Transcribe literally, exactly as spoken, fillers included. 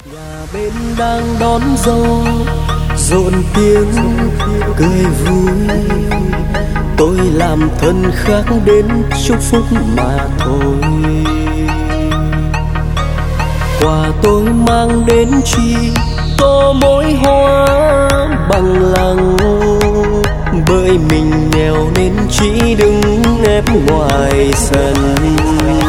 Nhà bên đang đón dâu rộn tiếng cười vui, tôi làm thân khác đến chúc phúc mà thôi. Quà tôi mang đến chi tô mối hoa bằng lăng, bởi mình nghèo nên chỉ đứng ép ngoài sân.